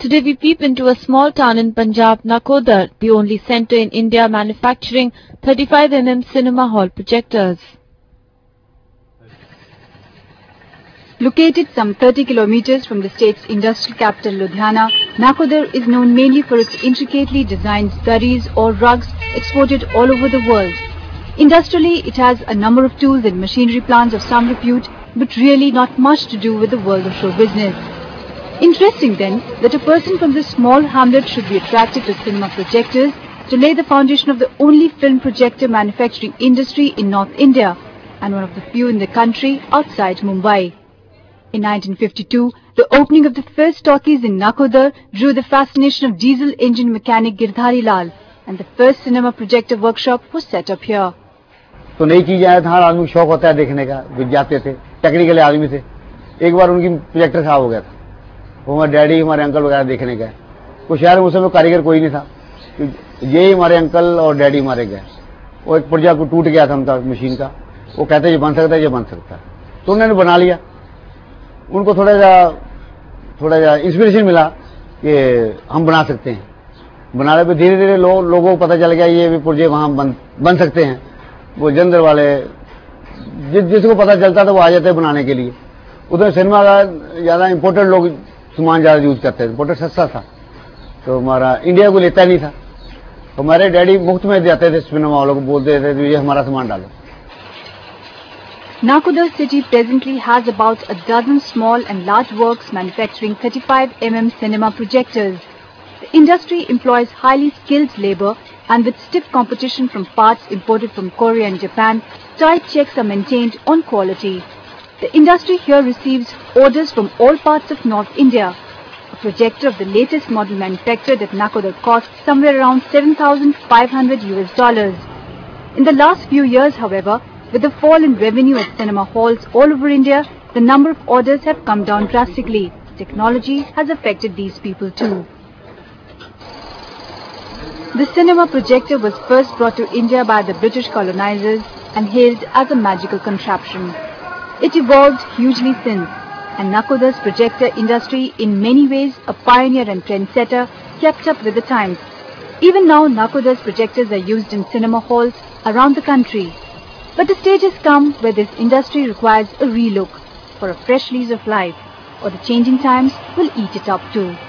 Today we peep into a small town in Punjab, Nakodar, the only centre in India manufacturing 35mm cinema hall projectors. Located some 30 kilometers from the state's industrial capital Ludhiana, Nakodar is known mainly for its intricately designed dharis or rugs exported all over the world. Industrially, it has a number of tools and machinery plants of some repute, but really not much to do with the world of show business. Interesting then that a person from this small hamlet should be attracted to cinema projectors to lay the foundation of the only film projector manufacturing industry in North India and one of the few in the country outside Mumbai. In 1952, the opening of the first talkies in Nakodar drew the fascination of diesel engine mechanic Girdhari Lal, and the first cinema projector workshop was set up here. तो नई चीजें आए तो हर आदमी को शौक होता है देखने का, जाते थे, टेक्निकल आदमी थे। एक बार उनकी प्रोजेक्टर खराब हो गया था, वो हमारे डैडी हमारे अंकल वगैरह देखने गए। कुछ शहर में उस समय कारीगर कोई नहीं था, यही हमारे अंकल और डैडी हमारे गए। वो एक पुर्जा को टूट गया था उनका मशीन का, वो कहते ये बन सकता है, ये बन सकता है, तो उन्होंने बना लिया। उनको थोड़ा सा इंस्पिरेशन मिला कि हम बना सकते हैं। बनाने पे धीरे धीरे लोगों को पता चल गया ये भी पुर्जे वहां बन सकते हैं। वो जंदर वाले जिसको पता चलता था वो आ जाते हैं बनाने के लिए। उधर सिनेमा का ज्यादा इम्पोर्टेड लोग सामान ज्यादा यूज करते थे, इम्पोर्टेड सस्ता था, तो हमारा इंडिया को लेता नहीं था। हमारे डैडी मुफ्त में जाते थे सिनेमा वालों को, बोलते थे ये हमारा सामान डालो। Nakodar city presently has about a dozen small and large works manufacturing 35mm cinema projectors. The industry employs highly skilled labor, and with stiff competition from parts imported from Korea and Japan, tight checks are maintained on quality. The industry here receives orders from all parts of North India. A projector of the latest model manufactured at Nakodar costs somewhere around $7,500. In the last few years, however, with the fall in revenue at cinema halls all over India, the number of orders have come down drastically. Technology has affected these people too. The cinema projector was first brought to India by the British colonizers and hailed as a magical contraption. It evolved hugely since, and Nakodar's projector industry, in many ways a pioneer and trendsetter, kept up with the times. Even now, Nakodar's projectors are used in cinema halls around the country. But the stage has come where this industry requires a relook for a fresh lease of life, or the changing times will eat it up too.